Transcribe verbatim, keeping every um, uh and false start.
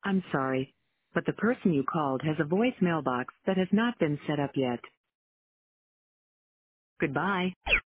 I'm sorry, but the person you called has a voice mailbox that has not been set up yet. Goodbye.